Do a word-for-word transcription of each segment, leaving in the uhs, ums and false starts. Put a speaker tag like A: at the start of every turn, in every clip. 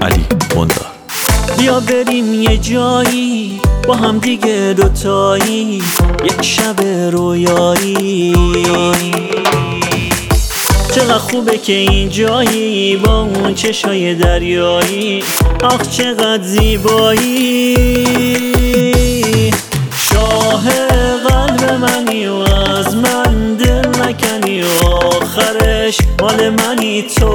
A: علی مندار.
B: بیا بریم یه جایی با هم دیگه دوتایی، یک شب رویایی. چقدر خوبه که این جایی با اون چشای دریایی، آخ چقدر زیبایی. شاه قلب منی و از من دل نکنی و آخرش مال منی تو.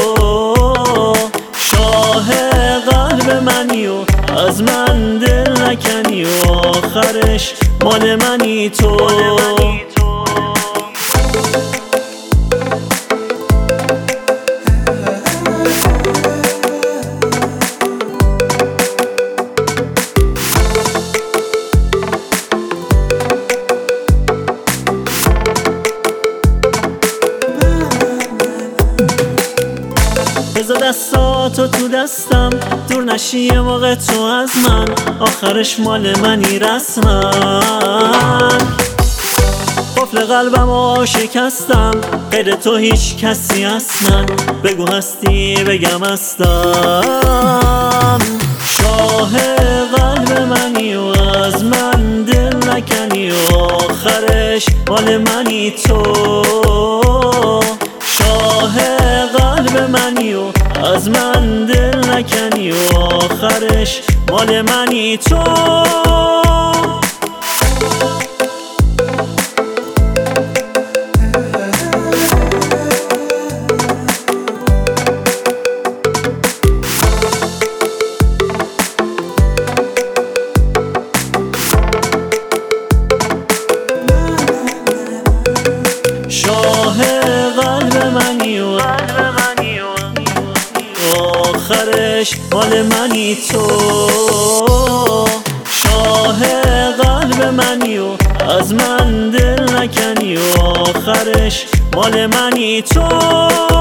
B: شاه قلب منی و از من دل نکنی و آخرش مال منی تو. بذار دستاتو تو دستم، دور نشی یه موقع تو از من، آخرش مال منی رسمن. قفل قلبمو شکستم، غیر تو هیچ کسی اصلا، بگو هستی بگم هستم. شاه قلب منی و از من دل نکنی و آخرش مال منی تو. شاه قلب منی و از من دل نکنی و آخرش مال منی تو. شاه قلب منی و آخرش مال منی تو. شاه قلب منی و از من دل نکنی و آخرش مال منی تو.